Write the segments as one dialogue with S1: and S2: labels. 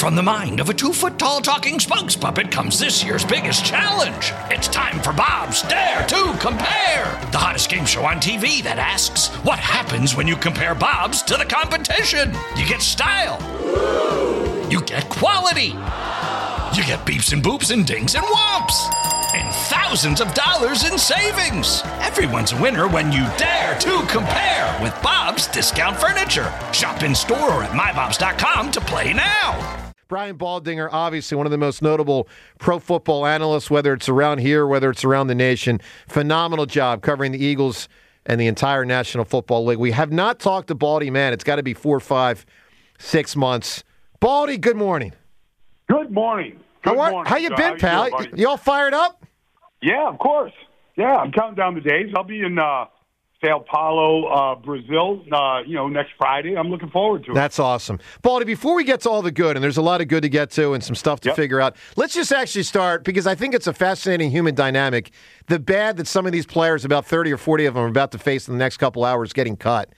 S1: From the mind of a 2-foot-tall talking spokes puppet comes this year's biggest challenge. It's time for Bob's Dare to Compare, the hottest game show on TV that asks, what happens when you compare Bob's to the competition? You get style. You get quality. You get beeps and boops and dings and whomps. And thousands of dollars in savings. Everyone's a winner when you dare to compare with Bob's Discount Furniture. Shop in store or at mybobs.com to play now.
S2: Brian Baldinger, obviously one of the most notable pro football analysts, whether it's around here, whether it's around the nation. Phenomenal job covering the Eagles and the entire National Football League. We have not talked to Baldy, man. It's got to be 4, 5, 6 months. Baldy, good morning.
S3: Good morning.
S2: How you been, pal? You all fired up?
S3: Yeah, of course. Yeah, I'm counting down the days. I'll be in Sao Paulo, Brazil, next Friday. I'm looking forward to it.
S2: That's awesome. Baldy, before we get to all the good, and there's a lot of good to get to and some stuff to figure out, let's just actually start, because I think it's a fascinating human dynamic, the bad that some of these players, about 30 or 40 of them, are about to face in the next couple hours getting cut.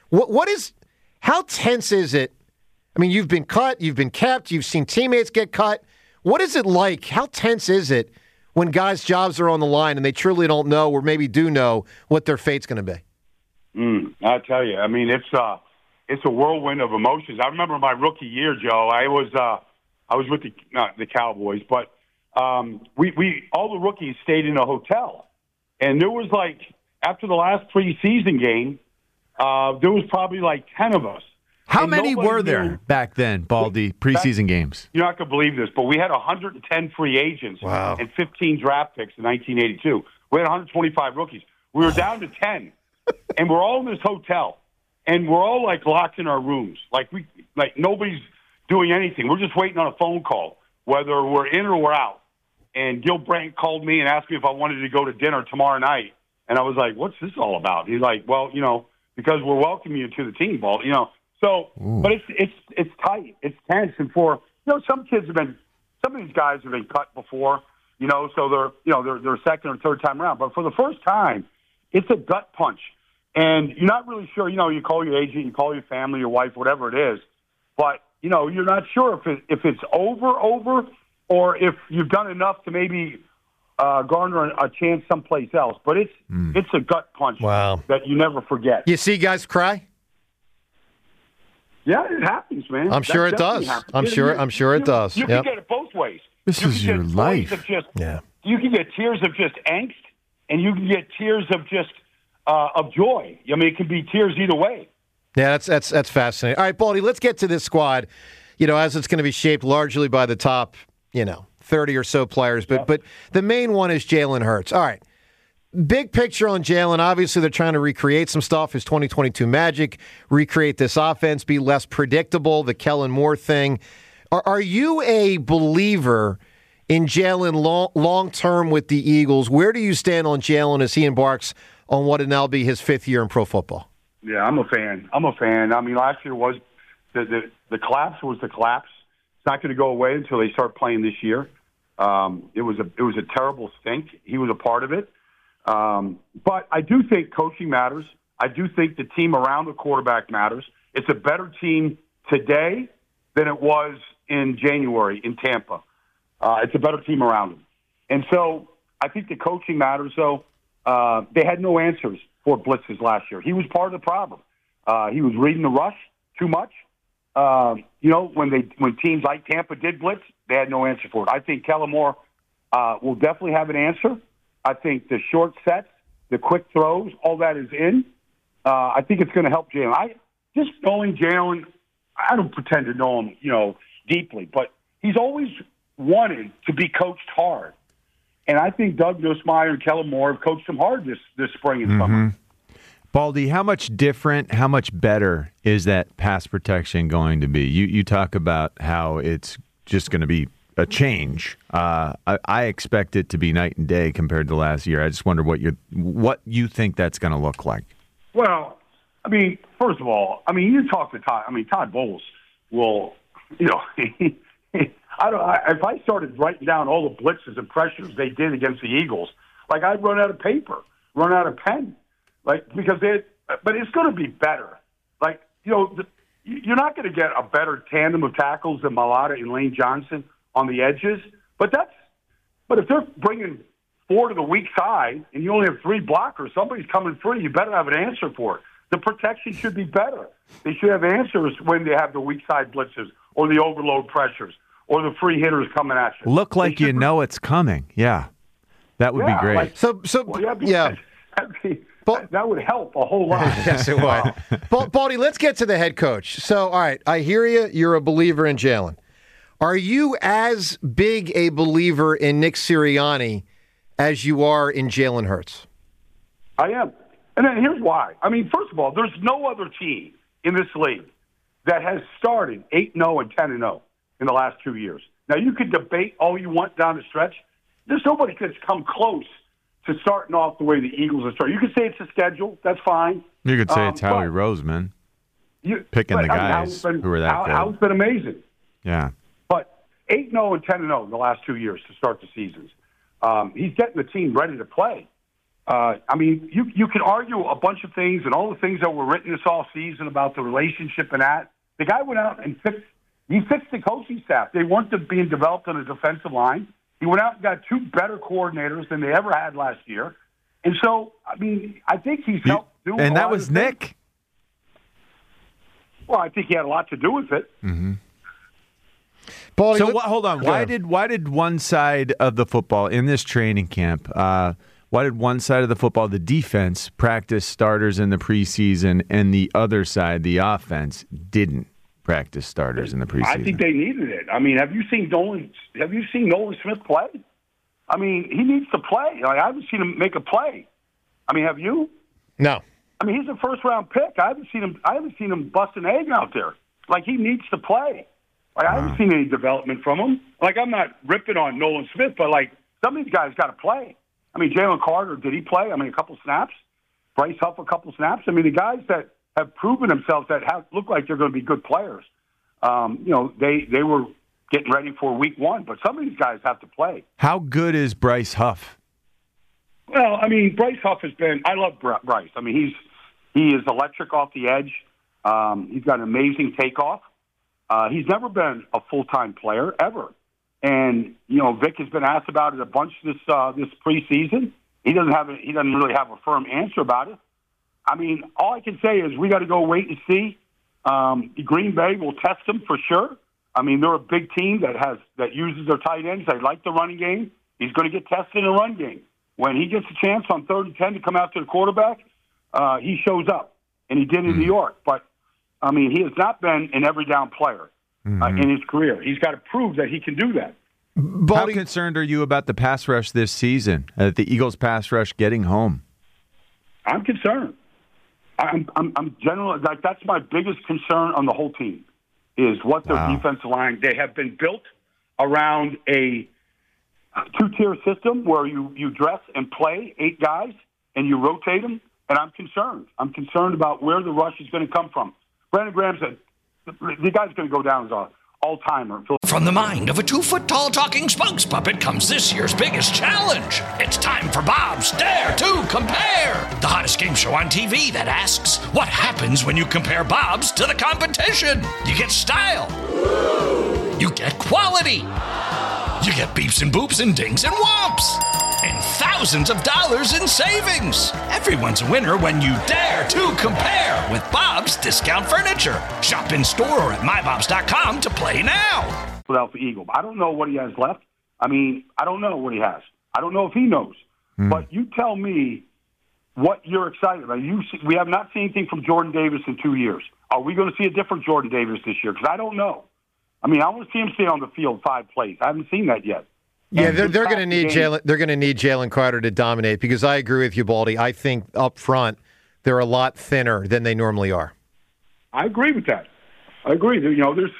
S2: How tense is it? I mean, you've been cut, you've been kept, you've seen teammates get cut. What is it like? How tense is it when guys' jobs are on the line and they truly don't know, or maybe do know, what their fate's going to be?
S3: I tell you, I mean, it's a whirlwind of emotions. I remember my rookie year, Joe. I was with the Cowboys, but we all the rookies stayed in a hotel, and there was after the last preseason game, there was probably 10 of us.
S4: How many were there back then, Baldy, preseason games?
S3: You're not going to believe this, but we had 110 free agents and 15 draft picks in 1982. We had 125 rookies. We were down to 10, and we're all in this hotel, and we're all locked in our rooms. Nobody's doing anything. We're just waiting on a phone call, whether we're in or we're out. And Gil Brandt called me and asked me if I wanted to go to dinner tomorrow night, and I was like, "What's this all about?" He's like, "Well, because we're welcoming you to the team, Baldy, So, but it's tight, it's tense, and for some of these guys have been cut before, so they're second or third time around. But for the first time, it's a gut punch, and you're not really sure. You call your agent, you call your family, your wife, whatever it is, but you're not sure if it's over, or if you've done enough to maybe garner a chance someplace else. But it's a gut punch that you never forget.
S2: You see guys cry?
S3: Yeah, it happens, man.
S2: I'm sure it does. I'm sure it does.
S3: You can get it both ways.
S4: This is your life.
S3: You can get tears of just angst, and you can get tears of just of joy. I mean, it can be tears either way.
S2: Yeah, that's fascinating. All right, Baldy, let's get to this squad. As it's going to be shaped largely by the top, 30 or so players, but the main one is Jalen Hurts. All right. Big picture on Jalen. Obviously, they're trying to recreate some stuff, his 2022 magic, recreate this offense, be less predictable, the Kellen Moore thing. Are you a believer in Jalen long-term with the Eagles? Where do you stand on Jalen as he embarks on what will now be his 5th year in pro football?
S3: Yeah, I'm a fan. I mean, last year was the collapse was the collapse. It's not going to go away until they start playing this year. It was a terrible stink. He was a part of it. But I do think coaching matters. I do think the team around the quarterback matters. It's a better team today than it was in January in Tampa. It's a better team around him. And so I think the coaching matters. So they had no answers for blitzes last year. He was part of the problem. He was reading the rush too much. When teams like Tampa did blitz, they had no answer for it. I think Kellen Moore will definitely have an answer. I think the short sets, the quick throws, all that is in. I think it's going to help Jalen. Just knowing Jalen, I don't pretend to know him, deeply, but he's always wanted to be coached hard. And I think Doug Nussmeier and Kellen Moore have coached him hard this spring and summer.
S4: Baldy, how much different, how much better is that pass protection going to be? You talk about how it's just going to be a change. I expect it to be night and day compared to last year. I just wonder what you think that's going to look like.
S3: Well, I mean, first of all, you talk to Todd. Todd Bowles will, if I started writing down all the blitzes and pressures they did against the Eagles, I'd run out of paper, run out of pen, because but it's going to be better. you're not going to get a better tandem of tackles than Mailata and Lane Johnson on the edges. But if they're bringing 4 to the weak side and you only have 3 blockers, somebody's coming free. You better have an answer for it. The protection should be better. They should have answers when they have the weak side blitzes or the overload pressures or the free hitters coming at you.
S4: Look like you know it's coming. Yeah, that would be great.
S3: That would help a whole lot.
S2: Yes, it would. Baldy, let's get to the head coach. So, all right, I hear you. You're a believer in Jalen. Are you as big a believer in Nick Sirianni as you are in Jalen Hurts?
S3: I am. And then here's why. I mean, first of all, there's no other team in this league that has started 8-0 and 10-0 in the last 2 years. Now, you could debate all you want down the stretch. There's nobody that's come close to starting off the way the Eagles are starting. You could say it's a schedule. That's fine.
S4: You could say it's Howie Roseman picking the guys who are that good.
S3: Howie's been amazing.
S4: Yeah.
S3: But 8-0 and 10-0 in the last 2 years to start the seasons. He's getting the team ready to play. I mean, you can argue a bunch of things and all the things that were written this all season about the relationship and that. The guy went out and fixed the coaching staff. They weren't being developed on a defensive line. He went out and got 2 better coordinators than they ever had last year. And so, I mean, I think he's helped do
S4: And that was Nick.
S3: Well, I think he had a lot to do with it.
S4: Mm-hmm.
S2: Baldy,
S4: so hold on. Why did one side of the football in this training camp? Why did one side of the football, the defense, practice starters in the preseason, and the other side, the offense, didn't practice starters in the preseason?
S3: I think they needed it. I mean, have you seen Nolan Smith play? I mean, he needs to play. I haven't seen him make a play. I mean, have you?
S2: No.
S3: I mean, he's a first-round pick. I haven't seen him bust an egg out there. Like, he needs to play. Like, I haven't seen any development from him. Like, I'm not ripping on Nolan Smith, but, like, some of these guys got to play. I mean, Jalen Carter, did he play? I mean, a couple snaps. Bryce Huff, a couple snaps. I mean, the guys that have proven themselves that look like they're going to be good players, they were getting ready for week 1. But some of these guys have to play.
S4: How good is Bryce Huff?
S3: Well, I mean, Bryce Huff has been – I love Bryce. I mean, he is electric off the edge. He's got an amazing takeoff. He's never been a full-time player ever. And, Vic has been asked about it a bunch this preseason. He doesn't really have a firm answer about it. I mean, all I can say is we got to go wait and see. Green Bay will test him for sure. I mean, they're a big team that uses their tight ends. They like the running game. He's going to get tested in the run game. When he gets a chance on 3rd and 10 to come out to the quarterback, he shows up, and he did in New York. But, I mean, he has not been an every down player in his career. He's got to prove that he can do that.
S4: How concerned are you about the pass rush this season, the Eagles' pass rush getting home?
S3: I'm concerned. I'm generally, like, that's my biggest concern on the whole team is what their defensive line. They have been built around a 2-tier system where you dress and play 8 guys and you rotate them, and I'm concerned. I'm concerned about where the rush is going to come from. Brandon Graham said the guy's going to go down as an all-timer.
S1: From the mind of a 2-foot-tall talking spokes puppet comes this year's biggest challenge. It's time for Bob's Dare to Compare, the hottest game show on TV that asks, what happens when you compare Bob's to the competition? You get style. You get quality. You get beeps and boops and dings and whomps. And thousands of dollars in savings. Everyone's a winner when you dare to compare with Bob's Discount Furniture. Shop in store or at mybobs.com to play now.
S3: Philadelphia Eagle. I don't know what he has left. I mean, I don't know what he has. I don't know if he knows. But you tell me what you're excited about. We have not seen anything from Jordan Davis in 2 years. Are we going to see a different Jordan Davis this year? Because I don't know. I mean, I want to see him stay on the field 5 plays. I haven't seen that yet.
S2: Yeah, they're going to need Jalen. They're going to need Jalen Carter to dominate because I agree with you, Baldy. I think up front they're a lot thinner than they normally are.
S3: I agree with that. I agree. There's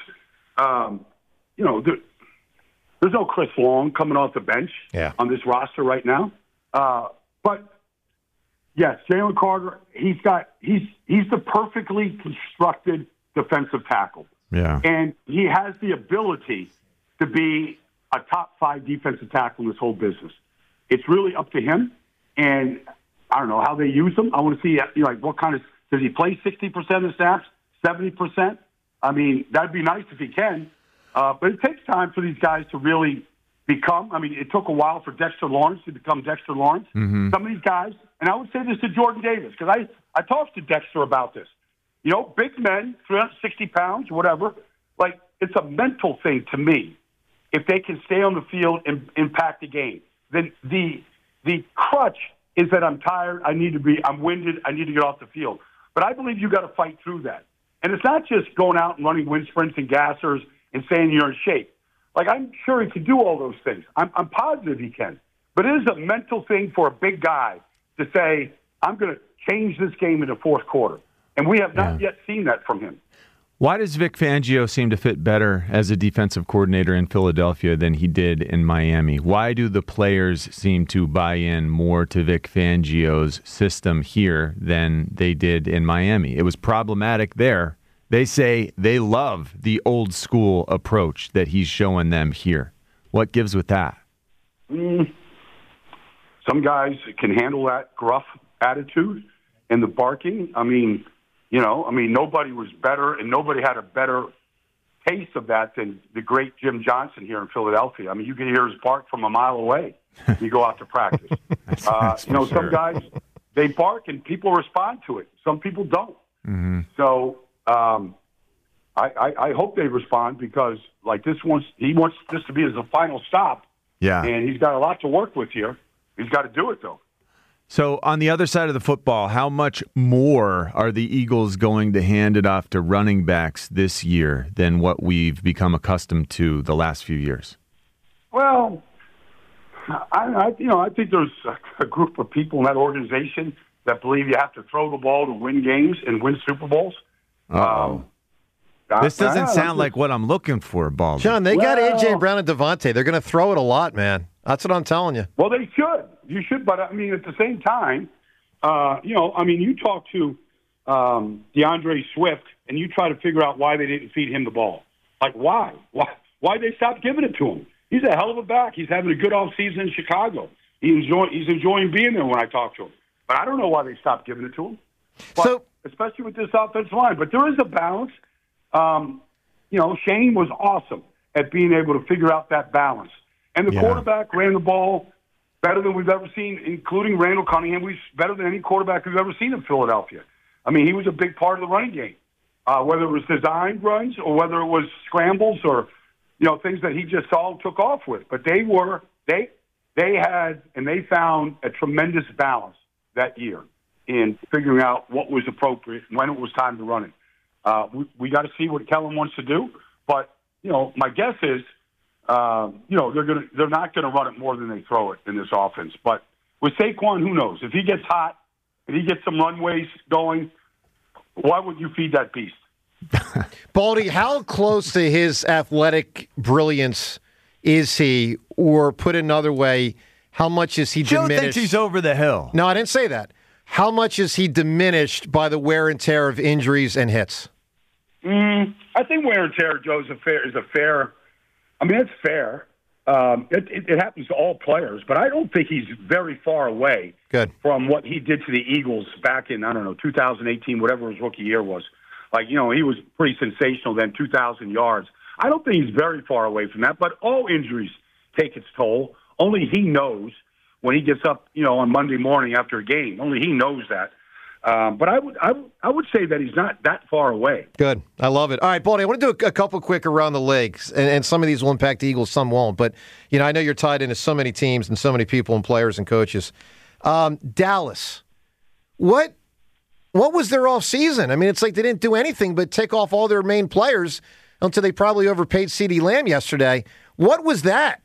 S3: no Chris Long coming off the bench on this roster right now. But yes, Jalen Carter. He's the perfectly constructed defensive tackle.
S4: Yeah,
S3: and he has the ability to be a top 5 defensive tackle in this whole business. It's really up to him, and I don't know how they use him. I want to see what kind of does he play 60% of the snaps, 70%? I mean, that'd be nice if he can. But it takes time for these guys to really become. I mean, it took a while for Dexter Lawrence to become Dexter Lawrence.
S4: Mm-hmm.
S3: Some of these guys, and I would say this to Jordan Davis, because I talked to Dexter about this. You know, big men, 360 pounds, whatever, like, it's a mental thing to me. If they can stay on the field and impact the game, then the crutch is that I'm tired, I'm winded, I need to get off the field. But I believe you got to fight through that. And it's not just going out and running wind sprints and gassers and saying you're in shape. Like, I'm sure he can do all those things. I'm positive he can. But it is a mental thing for a big guy to say, I'm going to change this game in the fourth quarter. And we have not yet seen that from him.
S4: Why does Vic Fangio seem to fit better as a defensive coordinator in Philadelphia than he did in Miami? Why do the players seem to buy in more to Vic Fangio's system here than they did in Miami? It was problematic there. They say they love the old school approach that he's showing them here. What gives with that?
S3: Some guys can handle that gruff attitude and the barking. I mean, nobody was better, and nobody had a better taste of that than the great Jim Johnson here in Philadelphia. I mean, you can hear his bark from a mile away when you go out to practice. Some guys, they bark, and people respond to it. Some people don't. Mm-hmm. So I hope they respond because, like, he wants this to be as a final stop.
S4: Yeah.
S3: And he's got a lot to work with here. He's got to do it, though.
S4: So on the other side of the football, how much more are the Eagles going to hand it off to running backs this year than what we've become accustomed to the last few years?
S3: Well, I think there's a group of people in that organization that believe you have to throw the ball to win games and win Super Bowls.
S4: This doesn't sound like what I'm looking for, Baldy.
S2: John, they got A.J. Brown and Devontae. They're going to throw it a lot, man. That's what I'm telling you.
S3: Well, they should. You should, but, I mean, at the same time, you talk to DeAndre Swift, and you try to figure out why they didn't feed him the ball. Like, why? Why they stopped giving it to him? He's a hell of a back. He's having a good offseason in Chicago. He's enjoying being there when I talk to him. But I don't know why they stopped giving it to him. But, especially with this offensive line. But there is a balance. Shane was awesome at being able to figure out that balance. And the quarterback ran the ball better than we've ever seen, including Randall Cunningham. He's better than any quarterback we've ever seen in Philadelphia. I mean, he was a big part of the running game, whether it was designed runs or whether it was scrambles or, things that he just saw and took off with. But they had and they found a tremendous balance that year in figuring out what was appropriate and when it was time to run it. We got to see what Kellen wants to do, but my guess is, they're not gonna run it more than they throw it in this offense. But with Saquon, who knows? If he gets hot, if he gets some runways going, why would you feed that beast?
S2: Baldy, how close to his athletic brilliance is he? Or put another way, how much is he diminished?
S4: Joe thinks he's over the hill.
S2: No, I didn't say that. How much is he diminished by the wear and tear of injuries and hits?
S3: I think wear and tear, Joe, is a fair. I mean, it's fair. It happens to all players, but I don't think he's very far away from what he did to the Eagles back in, 2018, whatever his rookie year was. Like, he was pretty sensational then, 2,000 yards. I don't think he's very far away from that, but all injuries take its toll. Only he knows when he gets up, on Monday morning after a game. Only he knows that. But I would say that he's not that far away.
S2: Good. I love it. All right, Baldy, I want to do a couple quick around the leagues, and some of these will impact the Eagles, some won't. But, I know you're tied into so many teams and so many people and players and coaches. Dallas, what was their offseason? I mean, it's like they didn't do anything but take off all their main players until they probably overpaid CeeDee Lamb yesterday. What was that?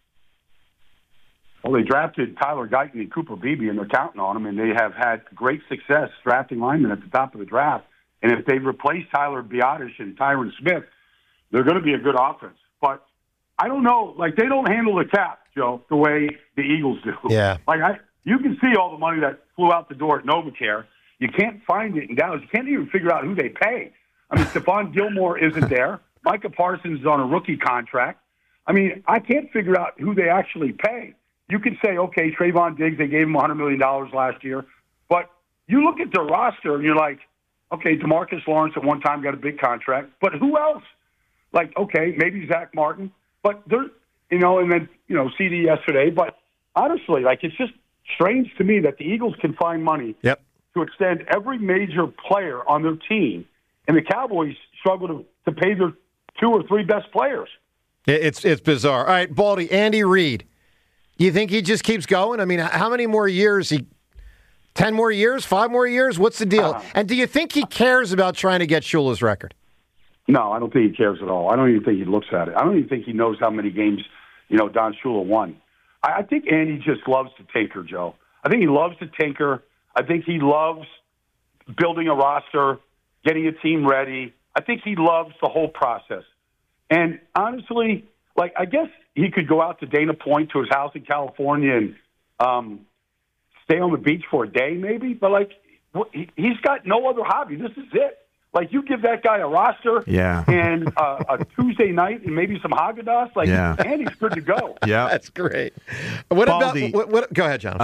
S3: Well, they drafted Tyler Guyton and Cooper Beebe, and they're counting on them, and they have had great success drafting linemen at the top of the draft. And if they replace Tyler Biadasz and Tyron Smith, they're going to be a good offense. But I don't know. Like, they don't handle the cap, Joe, the way the Eagles do.
S2: Yeah.
S3: You can see all the money that flew out the door at NovaCare. You can't find it in Dallas. You can't even figure out who they pay. I mean, Stephon Gilmore isn't there. Micah Parsons is on a rookie contract. I mean, I can't figure out who they actually pay. You can say, okay, Trayvon Diggs, they gave him $100 million last year. But you look at their roster and you're like, Okay, DeMarcus Lawrence at one time got a big contract, but who else? Like, okay, maybe Zach Martin, but there, and then, CD yesterday. But honestly, like, it's just strange to me that the Eagles can find money to extend every major player on their team, and the Cowboys struggle to pay their 2 or 3 best players.
S2: It's bizarre. All right, Baldy, Andy Reid. Do you think he just keeps going? I mean, how many more years? 10 more years? 5 more years? What's the deal? And do you think he cares about trying to get Shula's record?
S3: No, I don't think he cares at all. I don't even think he looks at it. I don't even think he knows how many games, Don Shula won. I think Andy just loves to tinker, Joe. I think he loves to tinker. I think he loves building a roster, getting a team ready. I think he loves the whole process. And honestly, like, I guess he could go out to Dana Point to his house in California and stay on the beach for a day maybe. But, like, he's got no other hobby. This is it. Like, you give that guy a roster and a Tuesday night and maybe some Haagen-Dazs, Andy's good to go.
S2: Yeah, that's great. What
S4: Baldy,
S2: about? Go ahead, John.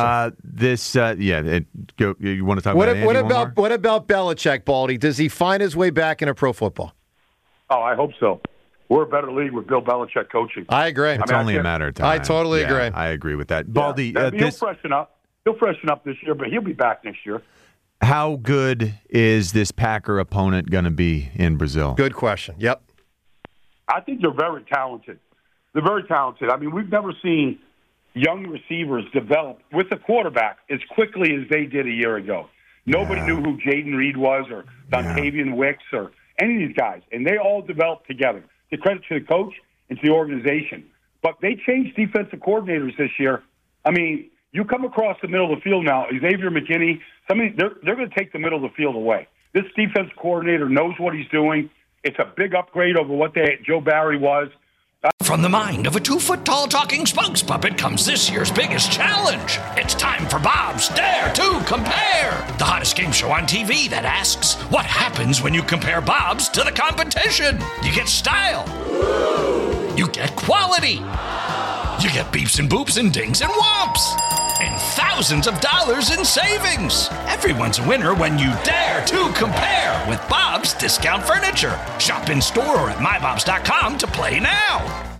S4: You want to talk about Andy
S2: what about Belichick, Baldy? Does he find his way back into pro football?
S3: Oh, I hope so. We're a better league with Bill Belichick coaching.
S2: I agree.
S4: It's only a matter of time.
S2: I totally agree.
S4: I agree with that. Baldy,
S3: he'll freshen up. He'll freshen up this year, but he'll be back next year.
S4: How good is this Packer opponent going to be in Brazil?
S2: Good question. Yep.
S3: I think they're very talented. They're very talented. I mean, we've never seen young receivers develop with a quarterback as quickly as they did a year ago. Nobody knew who Jaden Reed was or Dontavian Wicks or any of these guys, and they all developed together. The credit to the coach and to the organization. But they changed defensive coordinators this year. I mean, you come across the middle of the field now, Xavier McKinney, they're going to take the middle of the field away. This defensive coordinator knows what he's doing. It's a big upgrade over what Joe Barry was.
S1: From the mind of a 2-foot-tall talking spokes puppet comes this year's biggest challenge. It's time for Bob's Dare to Compare, the hottest game show on TV that asks, what happens when you compare Bob's to the competition? You get style. You get quality. You get beeps and boops and dings and whomps. And thousands of dollars in savings. Everyone's a winner when you dare to compare with Bob's Discount Furniture. Shop in store or at mybobs.com to play now.